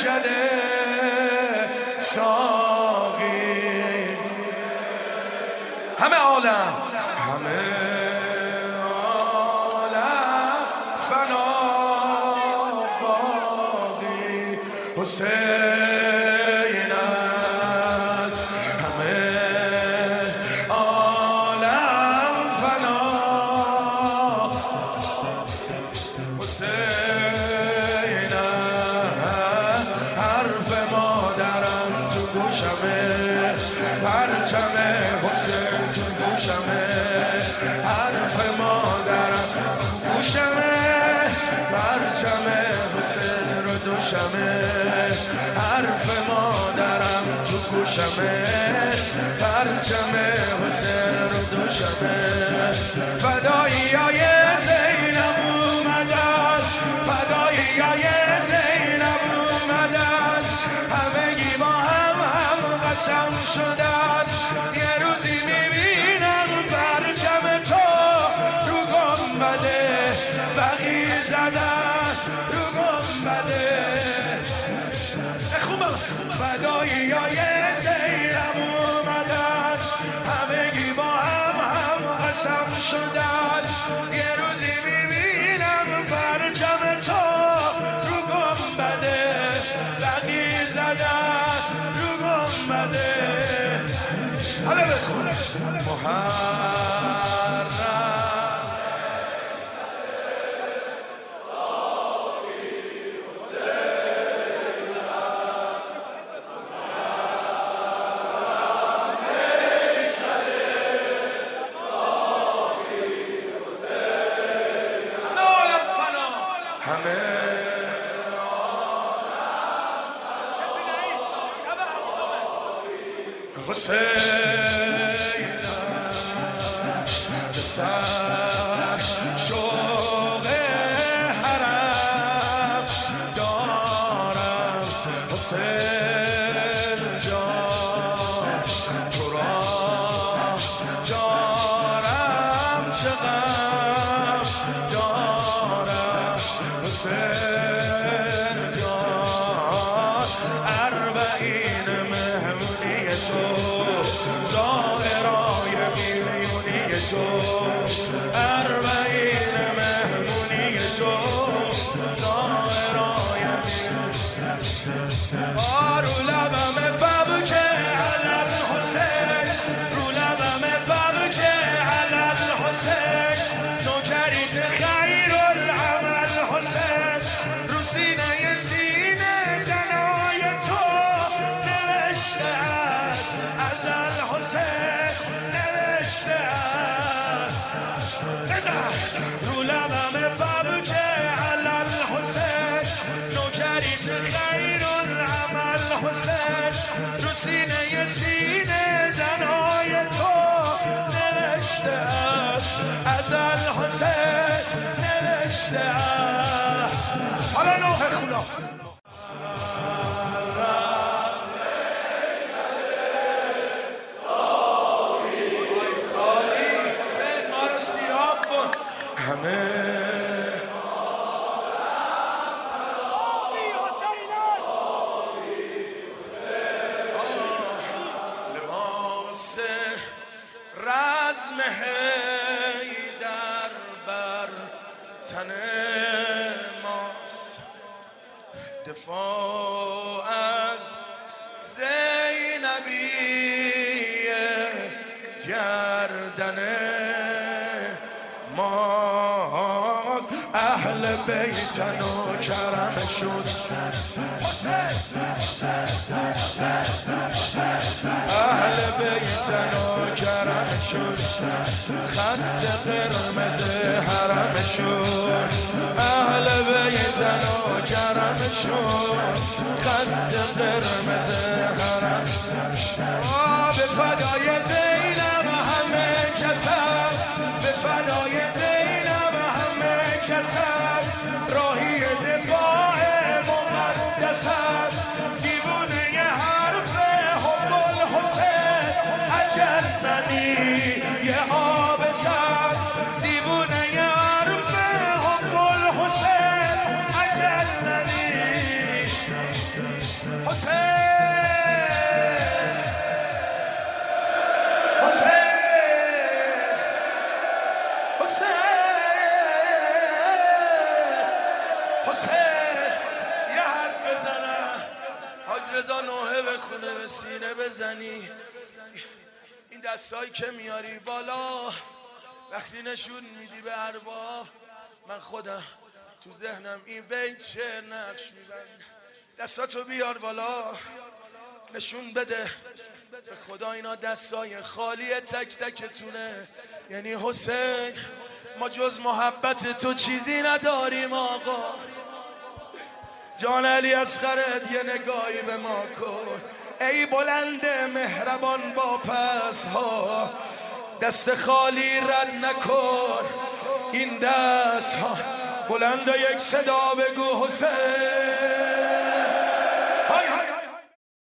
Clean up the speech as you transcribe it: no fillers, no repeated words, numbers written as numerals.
میکده ساقی همه عالم فنا باقی حسین از همه عالم فنا حسین از حرف مادرم تو گوشمه پرچم حسین تو گوشمه حرف مادرم گوشمه پرچم حسین رو دوشمه حرف مادرم تو گوشمه پرچم حسین رو دوشمه فداییای زینب اومدن فداییای زینب اومدن همگی با هم قسم شدن یه روزی میبینم پرچم تو رو گنبده بقی زدن رو گنبده خوبه فداییای زینب اومدن همگی با هم قسم شدن یه روزی میبینم پرچم تو رو گنبده بقی زدن رو گنبده حالا بخون محرم حسین سر شوق حرم دارم حسین جان تو را دارم چه غم دارم حسین جان اربعین مهمونی تو ظاهرای میلیونی تو اربعین مهمونی تو ظاهرای رو لبم فبک علم حسین رو لبم فبک علم حسین نوکریت خیر العمل حسین رو سینه زنای تو نوشته ازل حسین نوشته رو لبم فبک علل حسین نوکریت خیر العمل حسین رو سینه زنای تو نوشته ازل حسین نوشته حالا نوح خدا همه لباس رزم حیدر بر تن ماست دفاع از زینبی گردن اهل بیتن و کرمشون اهل بیتن و کرمشون خط قرمز حرمشون اهل بیتن و کرمشون خط قرمز حرمشون به فدای زینب همه کسم به فدای زینب همه کسم راهی دفاع مقدسم دیوونه ی حرف حب الحسین اجل منی یه آب سر دیوونه ی حرف حب الحسین اجل منی بذار نوحه به خونه به سینه بزنی. این دستایی که میاری بالا وقتی نشون میدی به ارباب، من خودم تو ذهنم این بیت چه نقش میبند. دستاتو بیار بالا نشون بده به خدا اینا دستای خالی تک تکتونه. یعنی حسین ما جز محبت تو چیزی نداریم آقا. جان علی اصغرت یه نگاهی به ما کن ای بلند مهربان با پس ها، دست خالی رد نکن این دست ها. بلند یک صدا بگو حسین. های های